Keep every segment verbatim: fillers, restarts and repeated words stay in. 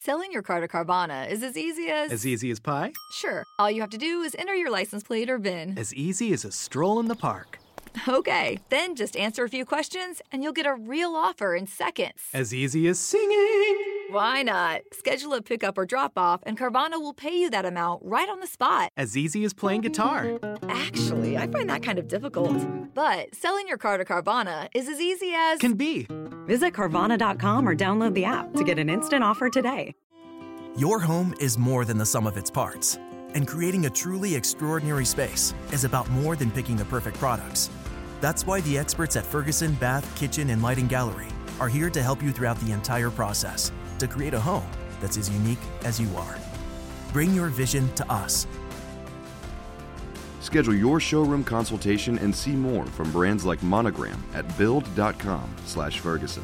Selling your car to Carvana is as easy as... As easy as pie? Sure. All you have to do is enter your license plate or V I N. As easy as a stroll in the park. Okay, then just answer a few questions and you'll get a real offer in seconds. As easy as singing. Why not? Schedule a pickup or drop off and Carvana will pay you that amount right on the spot. As easy as playing guitar. Actually, I find that kind of difficult. But selling your car to Carvana is as easy as... Can be. Visit Carvana dot com or download the app to get an instant offer today. Your home is more than the sum of its parts. And creating a truly extraordinary space is about more than picking the perfect products. That's why the experts at Ferguson Bath, Kitchen, and Lighting Gallery are here to help you throughout the entire process to create a home that's as unique as you are. Bring your vision to us. Schedule your showroom consultation and see more from brands like Monogram at build.com slash Ferguson.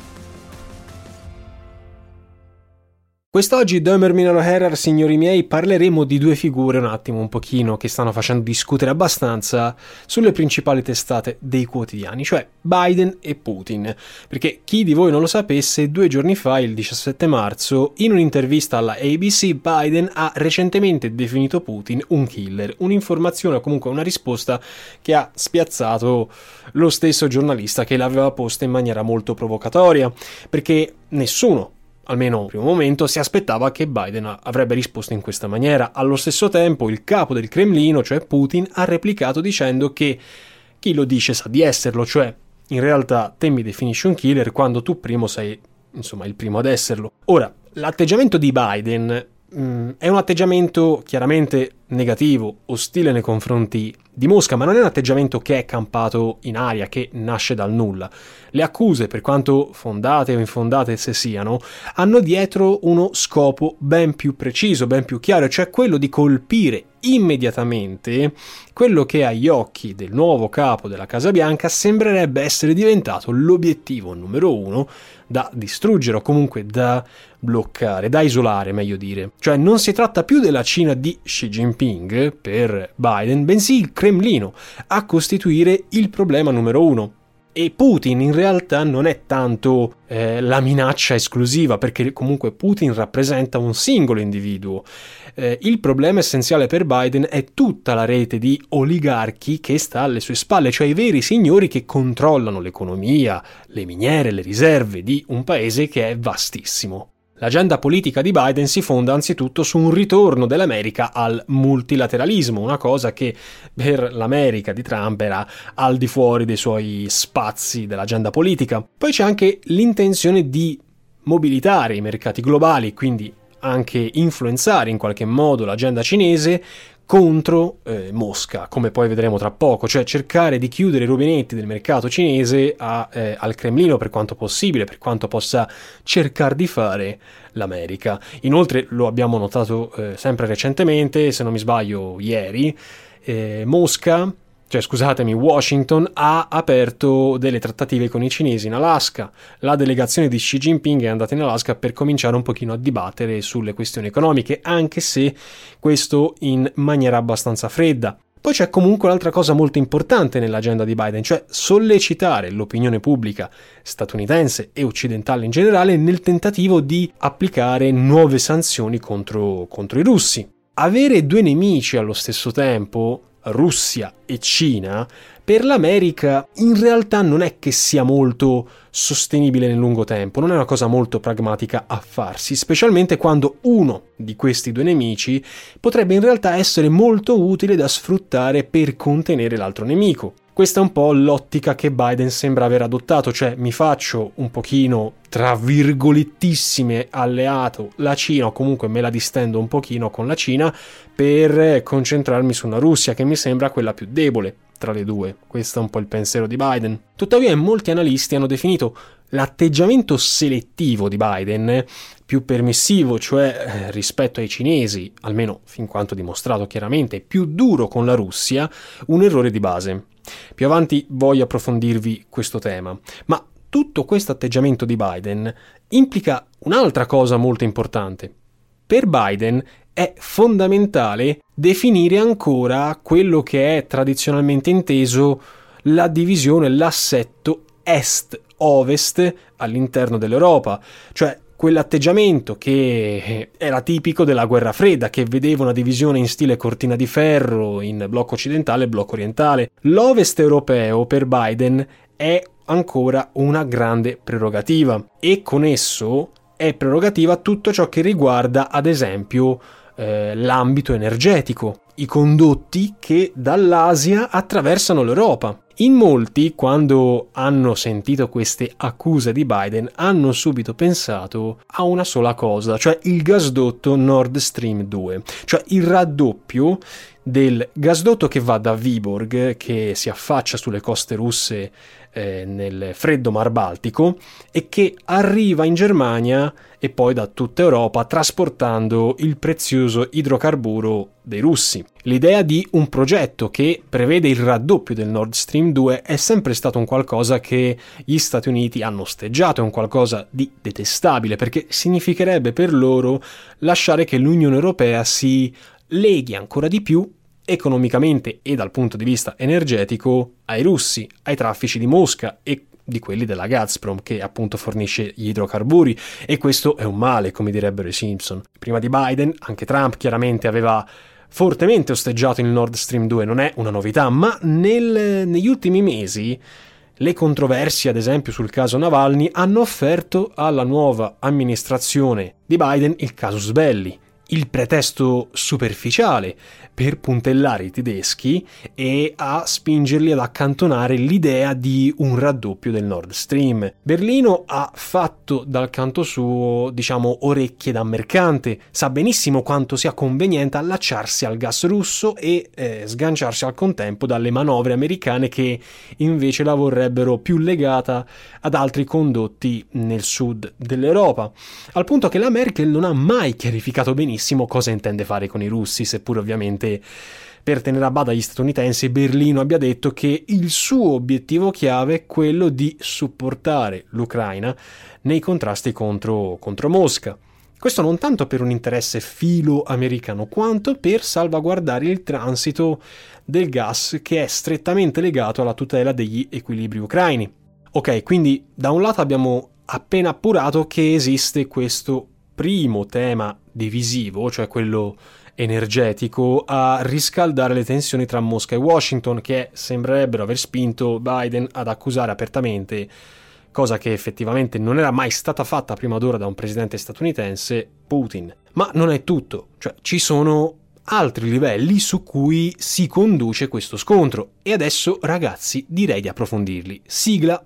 Quest'oggi Dömer Minor Herrer, signori miei, parleremo di due figure un attimo un pochino che stanno facendo discutere abbastanza sulle principali testate dei quotidiani, cioè Biden e Putin. Perché chi di voi non lo sapesse, due giorni fa, il diciassette marzo, in un'intervista alla A B C, Biden ha recentemente definito Putin un killer, un'informazione o comunque una risposta che ha spiazzato lo stesso giornalista che l'aveva posta in maniera molto provocatoria, perché nessuno, almeno in primo momento, si aspettava che Biden avrebbe risposto in questa maniera. Allo stesso tempo il capo del Cremlino, cioè Putin, ha replicato dicendo che chi lo dice sa di esserlo, cioè in realtà te mi definisci un killer quando tu primo sei, insomma, il primo ad esserlo. Ora, l'atteggiamento di Biden mh, è un atteggiamento chiaramente negativo, ostile nei confronti di Mosca, ma non è un atteggiamento che è campato in aria, che nasce dal nulla. Le accuse, per quanto fondate o infondate esse siano, hanno dietro uno scopo ben più preciso, ben più chiaro, cioè quello di colpire immediatamente quello che agli occhi del nuovo capo della Casa Bianca sembrerebbe essere diventato l'obiettivo numero uno da distruggere o comunque da bloccare, da isolare, meglio dire. Cioè non si tratta più della Cina di Xi Jinping per Biden, bensì il Cremlino a costituire il problema numero uno. E Putin in realtà non è tanto eh, la minaccia esclusiva, perché comunque Putin rappresenta un singolo individuo. Eh, il problema essenziale per Biden è tutta la rete di oligarchi che sta alle sue spalle, cioè i veri signori che controllano l'economia, le miniere, le riserve di un paese che è vastissimo. L'agenda politica di Biden si fonda anzitutto su un ritorno dell'America al multilateralismo, una cosa che per l'America di Trump era al di fuori dei suoi spazi dell'agenda politica. Poi c'è anche l'intenzione di mobilitare i mercati globali, quindi anche influenzare in qualche modo l'agenda cinese contro eh, Mosca, come poi vedremo tra poco, cioè cercare di chiudere i rubinetti del mercato cinese a, eh, al Cremlino per quanto possibile, per quanto possa cercare di fare l'America. Inoltre lo abbiamo notato eh, sempre recentemente, se non mi sbaglio ieri, eh, Mosca, cioè scusatemi, Washington ha aperto delle trattative con i cinesi in Alaska. La delegazione di Xi Jinping è andata in Alaska per cominciare un pochino a dibattere sulle questioni economiche, anche se questo in maniera abbastanza fredda. Poi c'è comunque un'altra cosa molto importante nell'agenda di Biden, cioè sollecitare l'opinione pubblica statunitense e occidentale in generale nel tentativo di applicare nuove sanzioni contro, contro i russi. Avere due nemici allo stesso tempo, Russia e Cina, per l'America in realtà non è che sia molto sostenibile nel lungo tempo, non è una cosa molto pragmatica a farsi, specialmente quando uno di questi due nemici potrebbe in realtà essere molto utile da sfruttare per contenere l'altro nemico. Questa è un po' l'ottica che Biden sembra aver adottato, cioè mi faccio un pochino, tra virgolettissime, alleato la Cina, o comunque me la distendo un pochino con la Cina per concentrarmi su una Russia che mi sembra quella più debole tra le due. Questo è un po' il pensiero di Biden. Tuttavia molti analisti hanno definito l'atteggiamento selettivo di Biden, più permissivo, cioè eh, rispetto ai cinesi, almeno fin quanto dimostrato chiaramente, più duro con la Russia, un errore di base. Più avanti voglio approfondirvi questo tema, ma tutto questo atteggiamento di Biden implica un'altra cosa molto importante. Per Biden è fondamentale definire ancora quello che è tradizionalmente inteso la divisione, l'assetto est-ovest all'interno dell'Europa, cioè quell'atteggiamento che era tipico della guerra fredda, che vedeva una divisione in stile cortina di ferro in blocco occidentale e blocco orientale. L'Ovest europeo per Biden è ancora una grande prerogativa e con esso è prerogativa tutto ciò che riguarda, ad esempio, eh, l'ambito energetico, i condotti che dall'Asia attraversano l'Europa. In molti, quando hanno sentito queste accuse di Biden, hanno subito pensato a una sola cosa, cioè il gasdotto Nord Stream due, cioè il raddoppio del gasdotto che va da Vyborg, che si affaccia sulle coste russe eh, nel freddo Mar Baltico, e che arriva in Germania e poi da tutta Europa trasportando il prezioso idrocarburo dei russi. L'idea di un progetto che prevede il raddoppio del Nord Stream due è sempre stato un qualcosa che gli Stati Uniti hanno osteggiato, è un qualcosa di detestabile, perché significherebbe per loro lasciare che l'Unione Europea si leghi ancora di più economicamente e dal punto di vista energetico ai russi, ai traffici di Mosca e di quelli della Gazprom, che appunto fornisce gli idrocarburi, e questo è un male, come direbbero i Simpson. Prima di Biden anche Trump chiaramente aveva fortemente osteggiato il Nord Stream due, non è una novità, ma nel, negli ultimi mesi le controversie, ad esempio sul caso Navalny, hanno offerto alla nuova amministrazione di Biden il casus belli, il pretesto superficiale per puntellare i tedeschi e a spingerli ad accantonare l'idea di un raddoppio del Nord Stream. Berlino ha fatto dal canto suo, diciamo, orecchie da mercante, sa benissimo quanto sia conveniente allacciarsi al gas russo e eh, sganciarsi al contempo dalle manovre americane, che invece la vorrebbero più legata ad altri condotti nel sud dell'Europa, al punto che la Merkel non ha mai chiarificato benissimo cosa intende fare con i russi, seppur ovviamente per tenere a bada gli statunitensi Berlino abbia detto che il suo obiettivo chiave è quello di supportare l'Ucraina nei contrasti contro, contro Mosca. Questo non tanto per un interesse filo-americano, quanto per salvaguardare il transito del gas, che è strettamente legato alla tutela degli equilibri ucraini. Ok, quindi da un lato abbiamo appena appurato che esiste questo primo tema divisivo, cioè quello energetico, a riscaldare le tensioni tra Mosca e Washington, che sembrerebbero aver spinto Biden ad accusare apertamente, cosa che effettivamente non era mai stata fatta prima d'ora da un presidente statunitense, Putin. Ma non è tutto, cioè ci sono altri livelli su cui si conduce questo scontro, e adesso, ragazzi, direi di approfondirli. Sigla.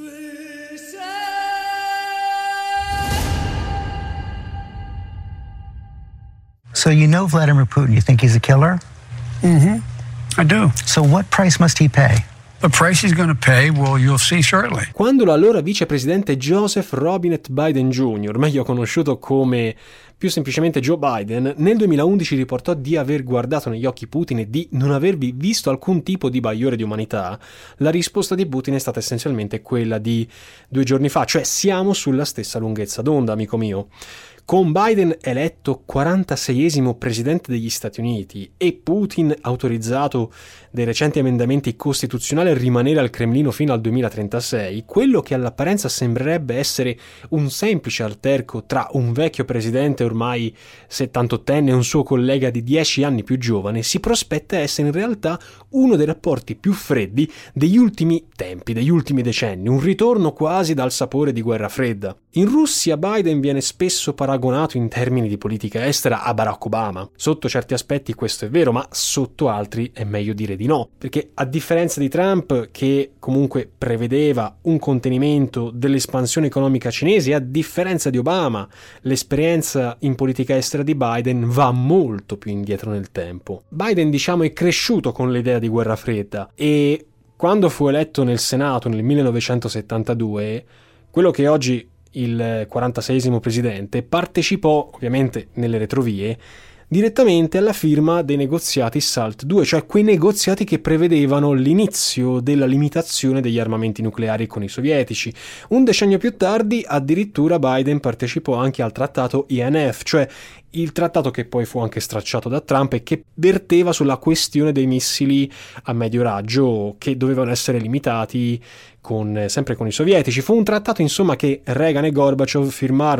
So you know Vladimir Putin, you think he's a killer? Mm-hmm. I do. So what price must he pay? The price he's going to pay, well, you'll see shortly. Quando l'allora vicepresidente Joseph Robinette Biden Junior, meglio conosciuto come più semplicemente Joe Biden, nel duemilaundici riportò di aver guardato negli occhi Putin e di non avervi visto alcun tipo di bagliore di umanità, la risposta di Putin è stata essenzialmente quella di due giorni fa, cioè siamo sulla stessa lunghezza d'onda, amico mio. Con Biden eletto quarantaseiesimo presidente degli Stati Uniti e Putin autorizzato dai recenti emendamenti costituzionali a rimanere al Cremlino fino al duemilatrentasei, quello che all'apparenza sembrerebbe essere un semplice alterco tra un vecchio presidente ormai settantottenne e un suo collega di dieci anni più giovane si prospetta essere in realtà uno dei rapporti più freddi degli ultimi tempi, degli ultimi decenni, un ritorno quasi dal sapore di guerra fredda. In Russia Biden viene spesso paragonato in termini di politica estera a Barack Obama. Sotto certi aspetti questo è vero, ma sotto altri è meglio dire di no, perché a differenza di Trump, che comunque prevedeva un contenimento dell'espansione economica cinese, e a differenza di Obama, l'esperienza in politica estera di Biden va molto più indietro nel tempo. Biden, diciamo, è cresciuto con l'idea di guerra fredda e quando fu eletto nel Senato nel millenovecentosettantadue, quello che oggi il quarantaseiesimo presidente, partecipò ovviamente nelle retrovie direttamente alla firma dei negoziati SALT due, cioè quei negoziati che prevedevano l'inizio della limitazione degli armamenti nucleari con i sovietici. Un decennio più tardi addirittura Biden partecipò anche al trattato I N F, cioè il trattato che poi fu anche stracciato da Trump e che verteva sulla questione dei missili a medio raggio che dovevano essere limitati con, sempre con i sovietici. Fu un trattato insomma che Reagan e Gorbaciov firmarono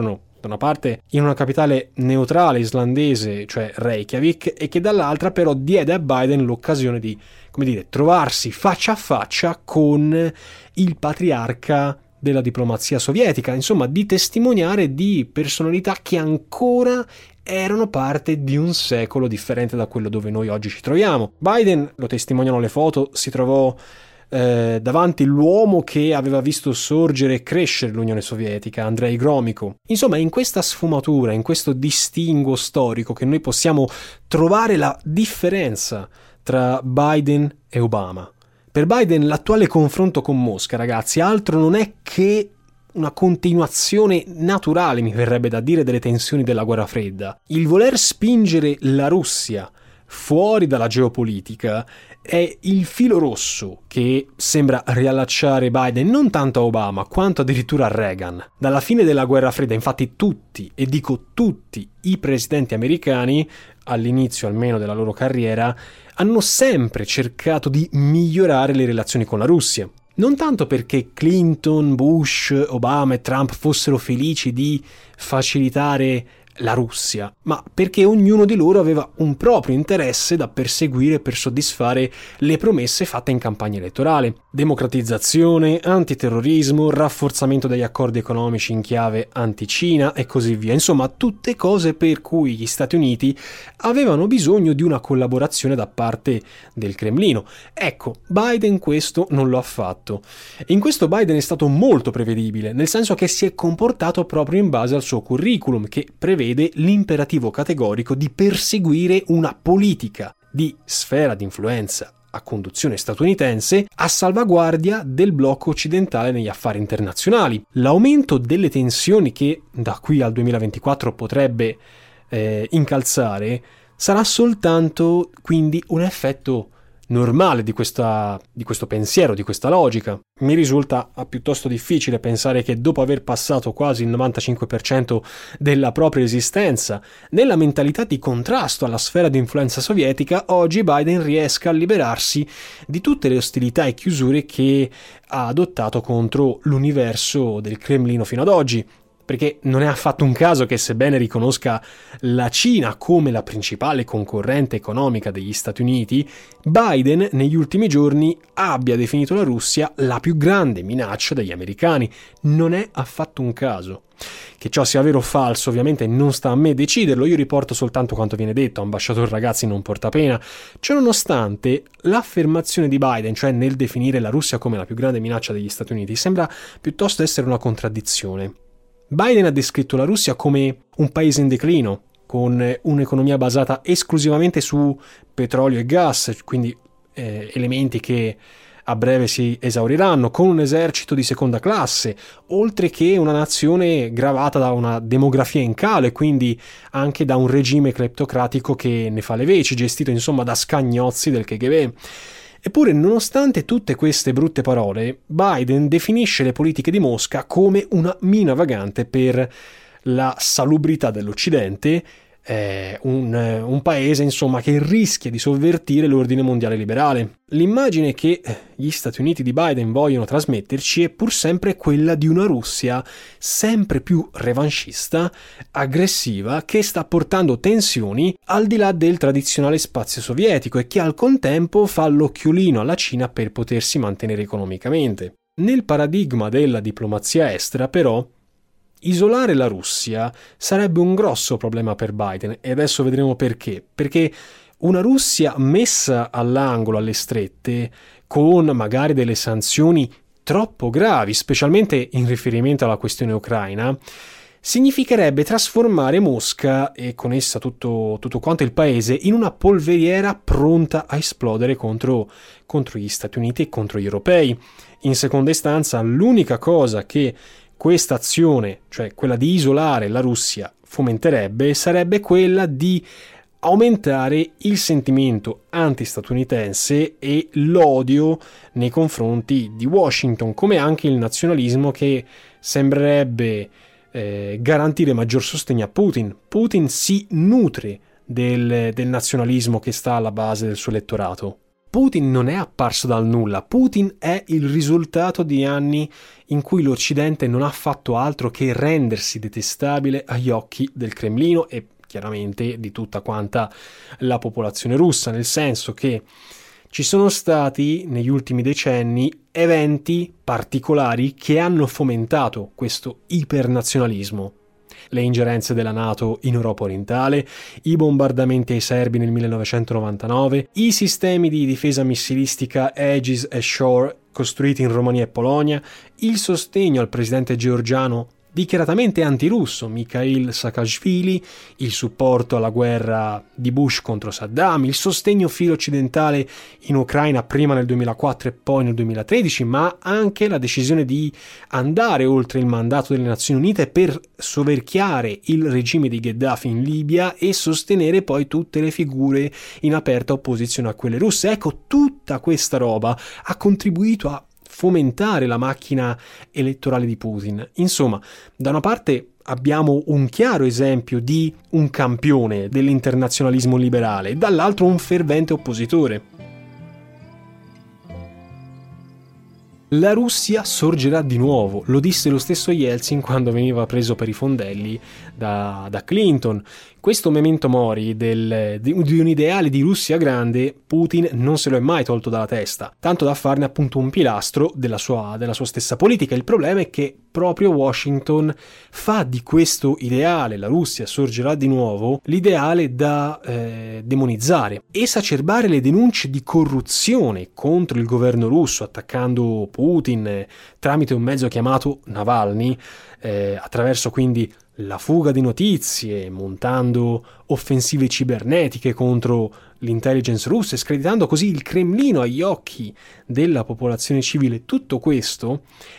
da una parte in una capitale neutrale islandese, cioè Reykjavik, e che dall'altra però diede a Biden l'occasione di, come dire, trovarsi faccia a faccia con il patriarca della diplomazia sovietica, insomma di testimoniare di personalità che ancora erano parte di un secolo differente da quello dove noi oggi ci troviamo. Biden, lo testimoniano le foto, si trovò eh, davanti l'uomo che aveva visto sorgere e crescere l'Unione Sovietica, Andrei Gromyko. Insomma, è in questa sfumatura, in questo distinguo storico che noi possiamo trovare la differenza tra Biden e Obama. Per Biden l'attuale confronto con Mosca, ragazzi, altro non è che una continuazione naturale, mi verrebbe da dire, delle tensioni della guerra fredda. Il voler spingere la Russia fuori dalla geopolitica è il filo rosso che sembra riallacciare Biden non tanto a Obama quanto addirittura a Reagan. Dalla fine della guerra fredda, infatti, tutti, e dico tutti, i presidenti americani, all'inizio almeno della loro carriera, hanno sempre cercato di migliorare le relazioni con la Russia. Non tanto perché Clinton, Bush, Obama e Trump fossero felici di facilitare la Russia, ma perché ognuno di loro aveva un proprio interesse da perseguire per soddisfare le promesse fatte in campagna elettorale. Democratizzazione, antiterrorismo, rafforzamento degli accordi economici in chiave anti-Cina e così via. Insomma, tutte cose per cui gli Stati Uniti avevano bisogno di una collaborazione da parte del Cremlino. Ecco, Biden questo non lo ha fatto. In questo Biden è stato molto prevedibile, nel senso che si è comportato proprio in base al suo curriculum, che prevede l'imperativo categorico di perseguire una politica di sfera di influenza a conduzione statunitense a salvaguardia del blocco occidentale negli affari internazionali. L'aumento delle tensioni che da qui al duemilaventiquattro potrebbe eh, incalzare sarà soltanto quindi un effetto normale di questa di questo pensiero, di questa logica. Mi risulta piuttosto difficile pensare che dopo aver passato quasi il novantacinque per cento della propria esistenza nella mentalità di contrasto alla sfera di influenza sovietica, oggi Biden riesca a liberarsi di tutte le ostilità e chiusure che ha adottato contro l'universo del Cremlino fino ad oggi. Perché non è affatto un caso che, sebbene riconosca la Cina come la principale concorrente economica degli Stati Uniti, Biden negli ultimi giorni abbia definito la Russia la più grande minaccia degli americani. Non è affatto un caso. Che ciò sia vero o falso ovviamente non sta a me deciderlo, io riporto soltanto quanto viene detto, ambasciatore ragazzi non porta pena. Ciononostante, l'affermazione di Biden, cioè nel definire la Russia come la più grande minaccia degli Stati Uniti, sembra piuttosto essere una contraddizione. Biden ha descritto la Russia come un paese in declino, con un'economia basata esclusivamente su petrolio e gas, quindi eh, elementi che a breve si esauriranno, con un esercito di seconda classe, oltre che una nazione gravata da una demografia in calo e quindi anche da un regime cleptocratico che ne fa le veci, gestito insomma da scagnozzi del K G B. Eppure, nonostante tutte queste brutte parole, Biden definisce le politiche di Mosca come una mina vagante per la salubrità dell'Occidente, eh, un, un paese insomma che rischia di sovvertire l'ordine mondiale liberale. L'immagine che gli Stati Uniti di Biden vogliono trasmetterci è pur sempre quella di una Russia sempre più revanchista, aggressiva, che sta portando tensioni al di là del tradizionale spazio sovietico e che al contempo fa l'occhiolino alla Cina per potersi mantenere economicamente. Nel paradigma della diplomazia estera, però, isolare la Russia sarebbe un grosso problema per Biden e adesso vedremo perché. Perché una Russia messa all'angolo, alle strette, con magari delle sanzioni troppo gravi, specialmente in riferimento alla questione ucraina, significherebbe trasformare Mosca e con essa tutto, tutto quanto il paese in una polveriera pronta a esplodere contro, contro gli Stati Uniti e contro gli europei. In seconda istanza, l'unica cosa che questa azione, cioè quella di isolare la Russia, fomenterebbe sarebbe quella di aumentare il sentimento antistatunitense e l'odio nei confronti di Washington, come anche il nazionalismo che sembrerebbe eh, garantire maggior sostegno a Putin. Putin si nutre del, del nazionalismo che sta alla base del suo elettorato. Putin non è apparso dal nulla, Putin è il risultato di anni in cui l'Occidente non ha fatto altro che rendersi detestabile agli occhi del Cremlino e chiaramente di tutta quanta la popolazione russa, nel senso che ci sono stati negli ultimi decenni eventi particolari che hanno fomentato questo ipernazionalismo. Le ingerenze della NATO in Europa orientale, i bombardamenti ai serbi nel millenovecentonovantanove, i sistemi di difesa missilistica Aegis e Shore costruiti in Romania e Polonia, il sostegno al presidente georgiano dichiaratamente antirusso Mikhail Saakashvili, il supporto alla guerra di Bush contro Saddam, il sostegno filo-occidentale in Ucraina prima nel duemilaquattro e poi nel duemilatredici, ma anche la decisione di andare oltre il mandato delle Nazioni Unite per soverchiare il regime di Gheddafi in Libia e sostenere poi tutte le figure in aperta opposizione a quelle russe. Ecco, tutta questa roba ha contribuito a fomentare la macchina elettorale di Putin. Insomma, da una parte abbiamo un chiaro esempio di un campione dell'internazionalismo liberale, dall'altro un fervente oppositore. La Russia sorgerà di nuovo, lo disse lo stesso Yeltsin quando veniva preso per i fondelli da, da Clinton. Questo memento mori del, di, di un ideale di Russia grande, Putin non se lo è mai tolto dalla testa, tanto da farne appunto un pilastro della sua, della sua stessa politica. Il problema è che proprio Washington fa di questo ideale, la Russia sorgerà di nuovo, l'ideale da eh, demonizzare, esacerbare le denunce di corruzione contro il governo russo, attaccando Putin eh, tramite un mezzo chiamato Navalny, eh, attraverso quindi la fuga di notizie, montando offensive cibernetiche contro l'intelligence russa, screditando così il Cremlino agli occhi della popolazione civile. Tutto questo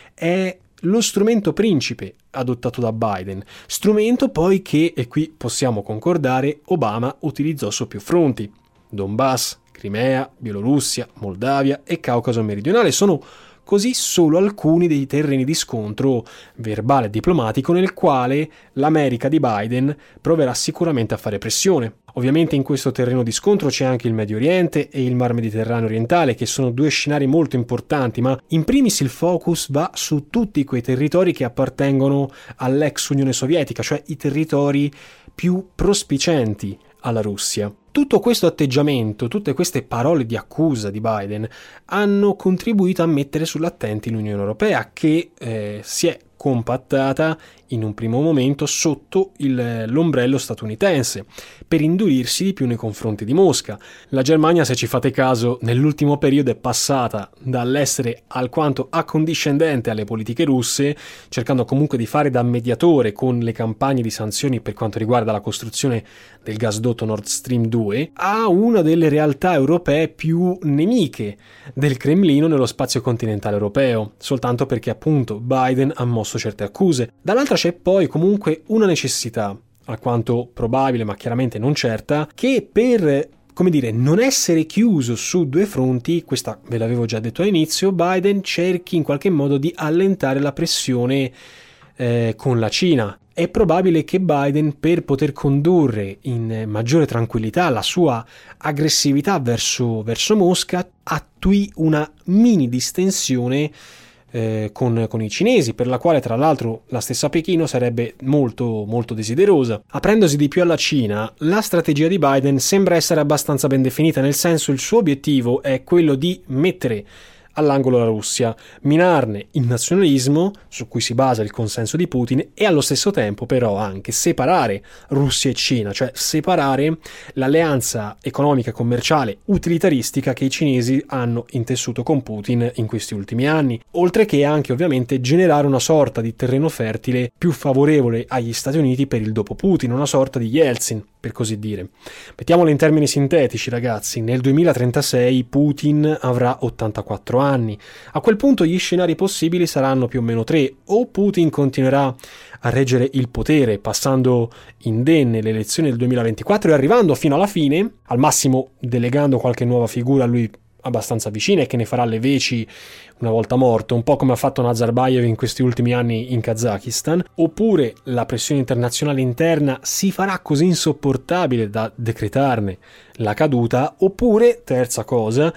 è lo strumento principe adottato da Biden, strumento poi che, e qui possiamo concordare, Obama utilizzò su più fronti. Donbass, Crimea, Bielorussia, Moldavia e Caucaso meridionale sono così solo alcuni dei terreni di scontro verbale e diplomatico nel quale l'America di Biden proverà sicuramente a fare pressione. Ovviamente in questo terreno di scontro c'è anche il Medio Oriente e il Mar Mediterraneo orientale, che sono due scenari molto importanti, ma in primis il focus va su tutti quei territori che appartengono all'ex Unione Sovietica, cioè i territori più prospicenti alla Russia. Tutto questo atteggiamento, tutte queste parole di accusa di Biden hanno contribuito a mettere sull'attenti l'Unione Europea, che eh, si è compattata in un primo momento sotto il, l'ombrello statunitense per indurirsi di più nei confronti di Mosca. La Germania, se ci fate caso, nell'ultimo periodo è passata dall'essere alquanto accondiscendente alle politiche russe, cercando comunque di fare da mediatore con le campagne di sanzioni per quanto riguarda la costruzione del gasdotto Nord Stream due, a una delle realtà europee più nemiche del Cremlino nello spazio continentale europeo, soltanto perché appunto Biden ha mosso certe accuse. Dall'altra c'è poi comunque una necessità, alquanto probabile ma chiaramente non certa, che per, come dire, non essere chiuso su due fronti, questa ve l'avevo già detto all'inizio, Biden cerchi in qualche modo di allentare la pressione eh, con la Cina. È probabile che Biden, per poter condurre in maggiore tranquillità la sua aggressività verso, verso Mosca, attui una mini distensione Eh, con, con i cinesi, per la quale tra l'altro la stessa Pechino sarebbe molto molto desiderosa. Aprendosi di più alla Cina, la strategia di Biden sembra essere abbastanza ben definita, nel senso il suo obiettivo è quello di mettere all'angolo la Russia, minarne il nazionalismo su cui si basa il consenso di Putin e allo stesso tempo però anche separare Russia e Cina, cioè separare l'alleanza economica e commerciale utilitaristica che i cinesi hanno intessuto con Putin in questi ultimi anni, oltre che anche ovviamente generare una sorta di terreno fertile più favorevole agli Stati Uniti per il dopo Putin, una sorta di Yeltsin, per così dire. Mettiamolo in termini sintetici, ragazzi, nel duemilatrentasei Putin avrà ottantaquattro anni. A quel punto gli scenari possibili saranno più o meno tre: o Putin continuerà a reggere il potere passando indenne le elezioni del duemilaventiquattro e arrivando fino alla fine, al massimo delegando qualche nuova figura a lui abbastanza vicina e che ne farà le veci una volta morto, un po' come ha fatto Nazarbayev in questi ultimi anni in Kazakistan, oppure la pressione internazionale interna si farà così insopportabile da decretarne la caduta, oppure, terza cosa,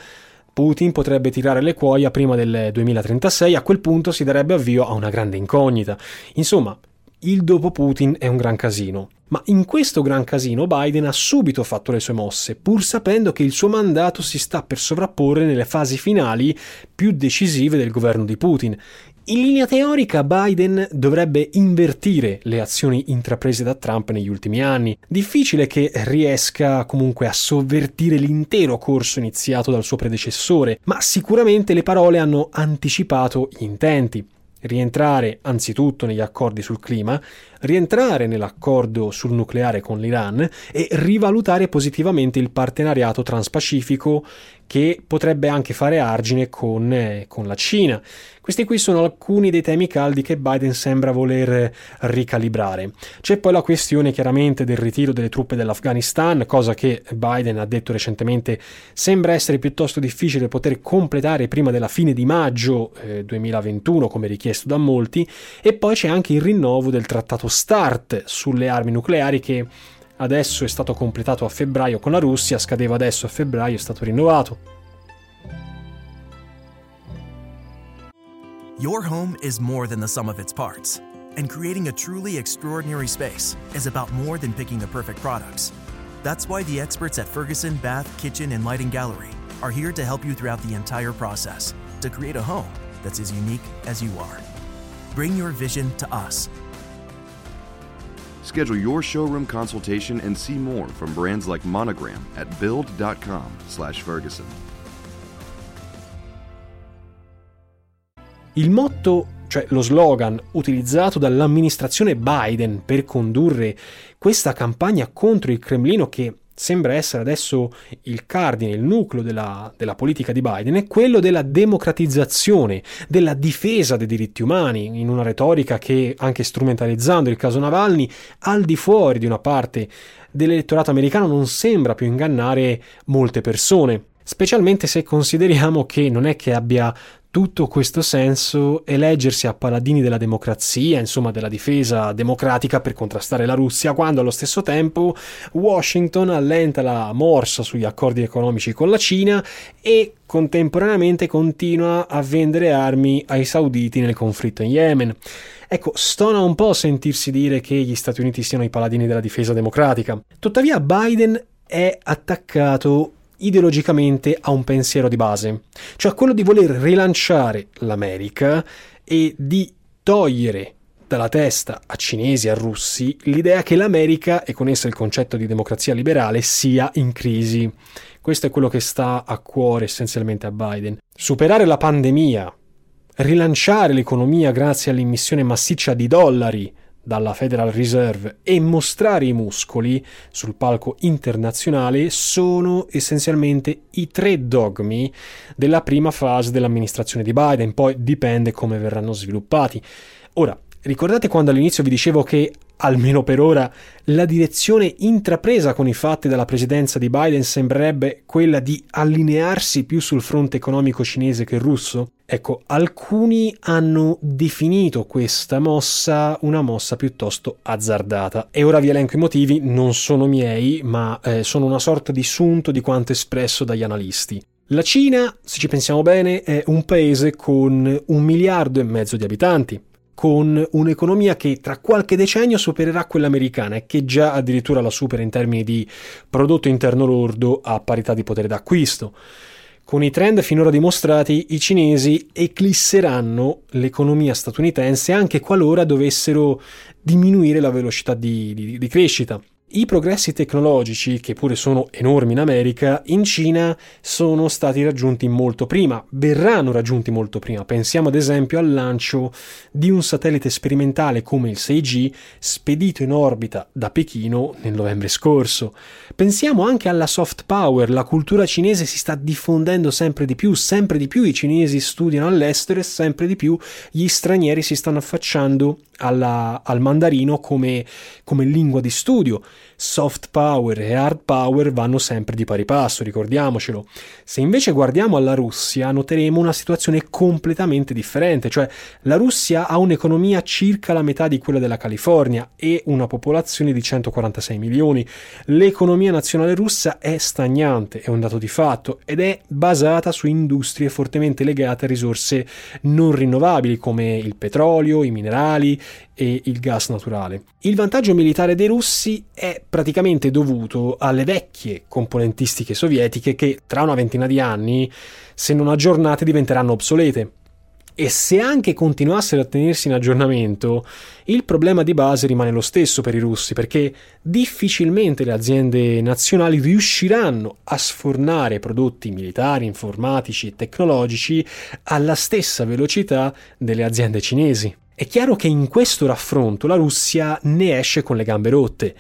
Putin potrebbe tirare le cuoia prima del duemilatrentasei, a quel punto si darebbe avvio a una grande incognita. Insomma, il dopo Putin è un gran casino. Ma in questo gran casino Biden ha subito fatto le sue mosse, pur sapendo che il suo mandato si sta per sovrapporre nelle fasi finali più decisive del governo di Putin. In linea teorica Biden dovrebbe invertire le azioni intraprese da Trump negli ultimi anni. Difficile che riesca comunque a sovvertire l'intero corso iniziato dal suo predecessore, ma sicuramente le parole hanno anticipato gli intenti. Rientrare anzitutto negli accordi sul clima, rientrare nell'accordo sul nucleare con l'Iran e rivalutare positivamente il partenariato transpacifico che potrebbe anche fare argine con, eh, con la Cina. Questi qui sono alcuni dei temi caldi che Biden sembra voler ricalibrare. C'è poi la questione chiaramente del ritiro delle truppe dell'Afghanistan, cosa che Biden ha detto recentemente sembra essere piuttosto difficile poter completare prima della fine di maggio eh, duemilaventuno, come richiesto da molti, e poi c'è anche il rinnovo del trattato START sulle armi nucleari che adesso è stato completato a febbraio con la Russia, scadeva adesso a febbraio, è stato rinnovato. Your home is more than the sum of its parts, and creating a truly extraordinary space is about more than picking the perfect products. That's why the experts at Ferguson Bath, Kitchen, and Lighting Gallery are here to help you throughout the entire process to create a home that's as unique as you are. Bring your vision to us. Schedule your showroom consultation and see more from brands like Monogram at build.com slash Ferguson. Il motto, cioè lo slogan utilizzato dall'amministrazione Biden per condurre questa campagna contro il Cremlino, che sembra essere adesso il cardine, il nucleo della, della politica di Biden, è quello della democratizzazione, della difesa dei diritti umani, in una retorica che, anche strumentalizzando il caso Navalny, al di fuori di una parte dell'elettorato americano non sembra più ingannare molte persone, specialmente se consideriamo che non è che abbia tutto questo senso eleggersi a paladini della democrazia, insomma della difesa democratica per contrastare la Russia, quando allo stesso tempo Washington allenta la morsa sugli accordi economici con la Cina e contemporaneamente continua a vendere armi ai sauditi nel conflitto in Yemen. Ecco, stona un po' sentirsi dire che gli Stati Uniti siano i paladini della difesa democratica. Tuttavia Biden è attaccato ideologicamente a un pensiero di base, cioè quello di voler rilanciare l'America e di togliere dalla testa a cinesi e a russi l'idea che l'America, e con essa il concetto di democrazia liberale, sia in crisi. Questo è quello che sta a cuore essenzialmente a Biden. Superare la pandemia, rilanciare l'economia grazie all'immissione massiccia di dollari dalla Federal Reserve e mostrare i muscoli sul palco internazionale sono essenzialmente i tre dogmi della prima fase dell'amministrazione di Biden, poi dipende come verranno sviluppati. Ora, ricordate quando all'inizio vi dicevo che, almeno per ora, la direzione intrapresa con i fatti dalla presidenza di Biden sembrerebbe quella di allinearsi più sul fronte economico cinese che russo? Ecco, alcuni hanno definito questa mossa una mossa piuttosto azzardata. E ora vi elenco i motivi, non sono miei, ma eh, sono una sorta di sunto di quanto espresso dagli analisti. La Cina, se ci pensiamo bene, è un paese con un miliardo e mezzo di abitanti, con un'economia che tra qualche decennio supererà quella americana e che già addirittura la supera in termini di prodotto interno lordo a parità di potere d'acquisto. Con i trend finora dimostrati, i cinesi eclisseranno l'economia statunitense anche qualora dovessero diminuire la velocità di, di, di crescita. I progressi tecnologici, che pure sono enormi in America, in Cina sono stati raggiunti molto prima, verranno raggiunti molto prima. Pensiamo ad esempio al lancio di un satellite sperimentale come il sei G spedito in orbita da Pechino nel novembre scorso. Pensiamo anche alla soft power, la cultura cinese si sta diffondendo sempre di più, sempre di più i cinesi studiano all'estero e sempre di più gli stranieri si stanno affacciando alla, al mandarino come, come lingua di studio. Soft power e hard power vanno sempre di pari passo, ricordiamocelo. Se invece guardiamo alla Russia, noteremo una situazione completamente differente, cioè la Russia ha un'economia circa la metà di quella della California e una popolazione di centoquarantasei milioni. L'economia nazionale russa è stagnante, è un dato di fatto, ed è basata su industrie fortemente legate a risorse non rinnovabili come il petrolio, i minerali e il gas naturale. Il vantaggio militare dei russi è praticamente dovuto alle vecchie componentistiche sovietiche che tra una ventina di anni, se non aggiornate, diventeranno obsolete. E se anche continuassero a tenersi in aggiornamento, il problema di base rimane lo stesso per i russi, perché difficilmente le aziende nazionali riusciranno a sfornare prodotti militari, informatici e tecnologici alla stessa velocità delle aziende cinesi. È chiaro che in questo raffronto la Russia ne esce con le gambe rotte.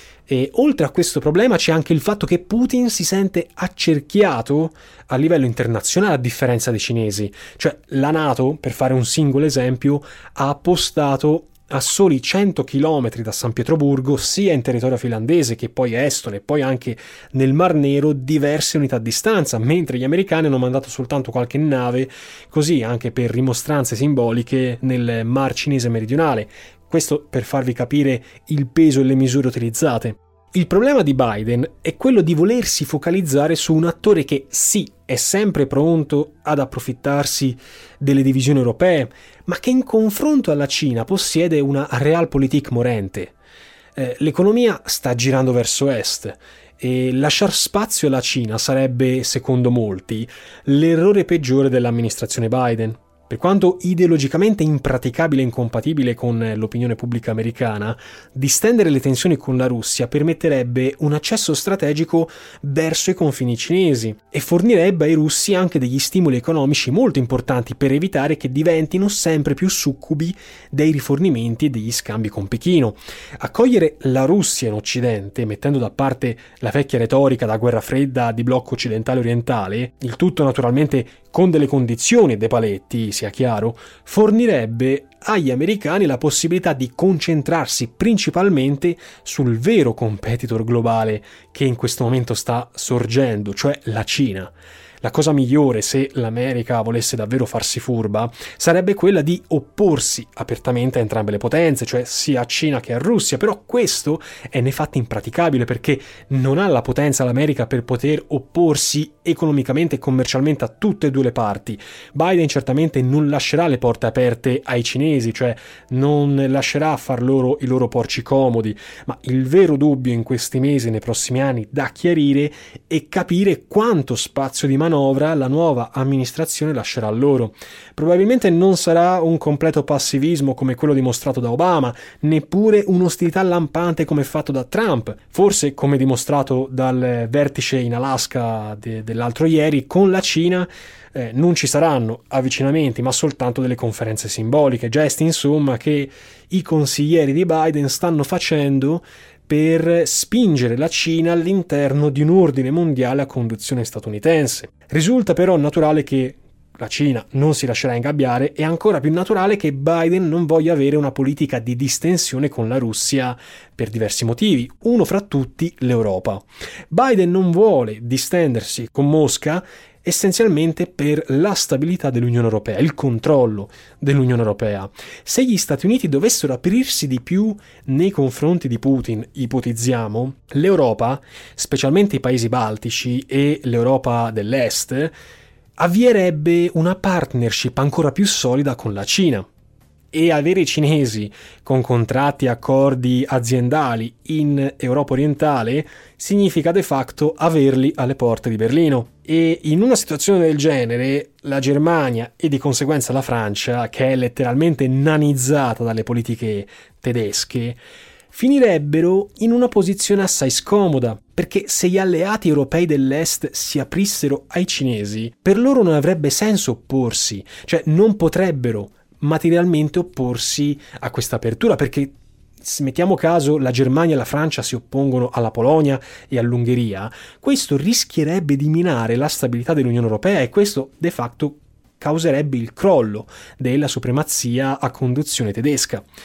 E oltre a questo problema c'è anche il fatto che Putin si sente accerchiato a livello internazionale a differenza dei cinesi. Cioè la NATO, per fare un singolo esempio, ha appostato a soli cento chilometri da San Pietroburgo, sia in territorio finlandese che poi estone e poi anche nel Mar Nero, diverse unità a distanza, mentre gli americani hanno mandato soltanto qualche nave, così anche per rimostranze simboliche, nel Mar Cinese meridionale. Questo per farvi capire il peso e le misure utilizzate. Il problema di Biden è quello di volersi focalizzare su un attore che sì, è sempre pronto ad approfittarsi delle divisioni europee, ma che in confronto alla Cina possiede una realpolitik morente. Eh, l'economia sta girando verso est e lasciar spazio alla Cina sarebbe, secondo molti, l'errore peggiore dell'amministrazione Biden. Per quanto ideologicamente impraticabile e incompatibile con l'opinione pubblica americana, distendere le tensioni con la Russia permetterebbe un accesso strategico verso i confini cinesi e fornirebbe ai russi anche degli stimoli economici molto importanti per evitare che diventino sempre più succubi dei rifornimenti e degli scambi con Pechino. Accogliere la Russia in Occidente, mettendo da parte la vecchia retorica da guerra fredda di blocco occidentale-orientale, il tutto naturalmente con delle condizioni e dei paletti, sia chiaro, fornirebbe agli americani la possibilità di concentrarsi principalmente sul vero competitor globale che in questo momento sta sorgendo, cioè la Cina. La cosa migliore, se l'America volesse davvero farsi furba, sarebbe quella di opporsi apertamente a entrambe le potenze, cioè sia a Cina che a Russia, però questo è nei fatti impraticabile perché non ha la potenza l'America per poter opporsi economicamente e commercialmente a tutte e due le parti. Biden certamente non lascerà le porte aperte ai cinesi, cioè non lascerà far loro i loro porci comodi, ma il vero dubbio in questi mesi e nei prossimi anni da chiarire è capire quanto spazio di manovra la nuova amministrazione lascerà loro. Probabilmente non sarà un completo passivismo come quello dimostrato da Obama, neppure un'ostilità lampante come fatto da Trump, forse come dimostrato dal vertice in Alaska de- dell'altro ieri con la Cina. Eh, non ci saranno avvicinamenti, ma soltanto delle conferenze simboliche, gesti insomma che i consiglieri di Biden stanno facendo per spingere la Cina all'interno di un ordine mondiale a conduzione statunitense. Risulta però naturale che la Cina non si lascerà ingabbiare e ancora più naturale che Biden non voglia avere una politica di distensione con la Russia per diversi motivi, uno fra tutti l'Europa. Biden non vuole distendersi con Mosca essenzialmente per la stabilità dell'Unione Europea, il controllo dell'Unione Europea. Se gli Stati Uniti dovessero aprirsi di più nei confronti di Putin, ipotizziamo, l'Europa, specialmente i paesi baltici e l'Europa dell'Est, avvierebbe una partnership ancora più solida con la Cina. E avere i cinesi con contratti e accordi aziendali in Europa orientale significa de facto averli alle porte di Berlino. E in una situazione del genere la Germania e di conseguenza la Francia, che è letteralmente nanizzata dalle politiche tedesche, finirebbero in una posizione assai scomoda, perché se gli alleati europei dell'Est si aprissero ai cinesi, per loro non avrebbe senso opporsi, cioè non potrebbero materialmente opporsi a questa apertura, perché se mettiamo caso la Germania e la Francia si oppongono alla Polonia e all'Ungheria, questo rischierebbe di minare la stabilità dell'Unione Europea e questo de facto causerebbe il crollo della supremazia a conduzione tedesca.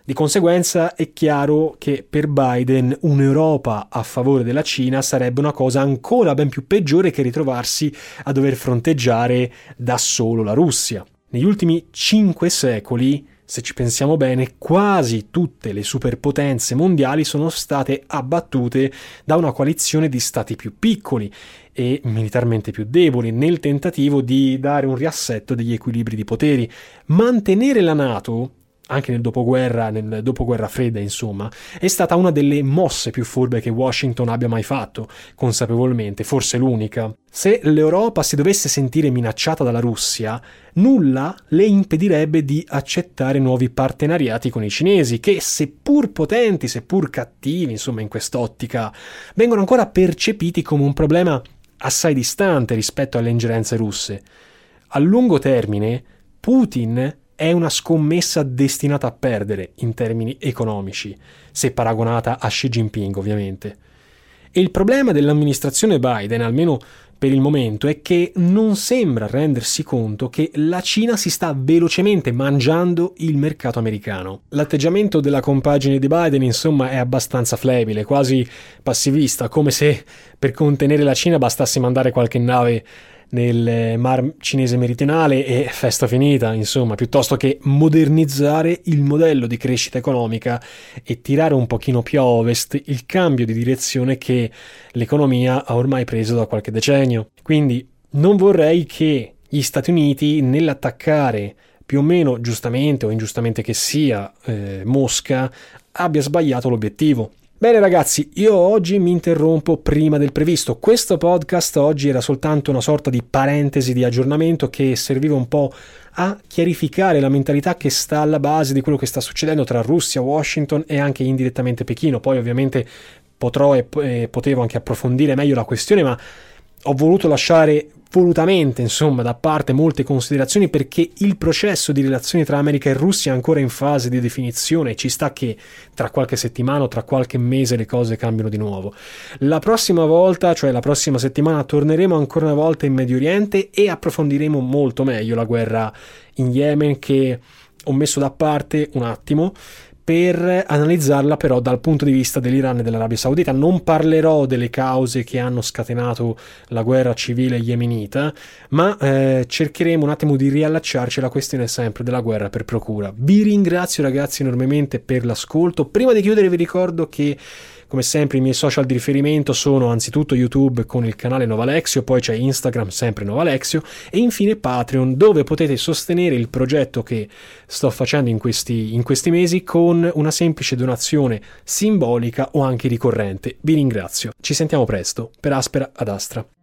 Di conseguenza è chiaro che per Biden un'Europa a favore della Cina sarebbe una cosa ancora ben più peggiore che ritrovarsi a dover fronteggiare da solo la Russia. Negli ultimi cinque secoli, se ci pensiamo bene, quasi tutte le superpotenze mondiali sono state abbattute da una coalizione di stati più piccoli e militarmente più deboli nel tentativo di dare un riassetto degli equilibri di poteri. Mantenere la NATO, anche nel dopoguerra, nel dopoguerra fredda, insomma, è stata una delle mosse più furbe che Washington abbia mai fatto, consapevolmente, forse l'unica. Se l'Europa si dovesse sentire minacciata dalla Russia, nulla le impedirebbe di accettare nuovi partenariati con i cinesi, che seppur potenti, seppur cattivi, insomma, in quest'ottica, vengono ancora percepiti come un problema assai distante rispetto alle ingerenze russe. A lungo termine, Putin è una scommessa destinata a perdere in termini economici, se paragonata a Xi Jinping ovviamente. E il problema dell'amministrazione Biden, almeno per il momento, è che non sembra rendersi conto che la Cina si sta velocemente mangiando il mercato americano. L'atteggiamento della compagine di Biden, insomma, è abbastanza flebile, quasi passivista, come se per contenere la Cina bastasse mandare qualche nave nel mar cinese meridionale e festa finita, insomma, piuttosto che modernizzare il modello di crescita economica e tirare un pochino più a ovest il cambio di direzione che l'economia ha ormai preso da qualche decennio. Quindi non vorrei che gli Stati Uniti, nell'attaccare più o meno giustamente o ingiustamente che sia eh, Mosca, abbia sbagliato l'obiettivo. Bene ragazzi, io oggi mi interrompo prima del previsto. Questo podcast oggi era soltanto una sorta di parentesi di aggiornamento che serviva un po' a chiarificare la mentalità che sta alla base di quello che sta succedendo tra Russia, Washington e anche indirettamente Pechino. Poi ovviamente potrò e eh, potevo anche approfondire meglio la questione, ma ho voluto lasciare volutamente, insomma, da parte molte considerazioni perché il processo di relazioni tra America e Russia è ancora in fase di definizione e ci sta che tra qualche settimana o tra qualche mese le cose cambiano di nuovo. La prossima volta, cioè la prossima settimana, torneremo ancora una volta in Medio Oriente e approfondiremo molto meglio la guerra in Yemen, che ho messo da parte un attimo per analizzarla però dal punto di vista dell'Iran e dell'Arabia Saudita. Non parlerò delle cause che hanno scatenato la guerra civile yemenita, ma eh, cercheremo un attimo di riallacciarci alla questione sempre della guerra per procura. Vi ringrazio ragazzi enormemente per l'ascolto. Prima di chiudere vi ricordo che come sempre i miei social di riferimento sono anzitutto YouTube con il canale Novalexio, poi c'è Instagram sempre Novalexio e infine Patreon, dove potete sostenere il progetto che sto facendo in questi, in questi mesi con una semplice donazione simbolica o anche ricorrente. Vi ringrazio. Ci sentiamo presto. Per Aspera ad Astra.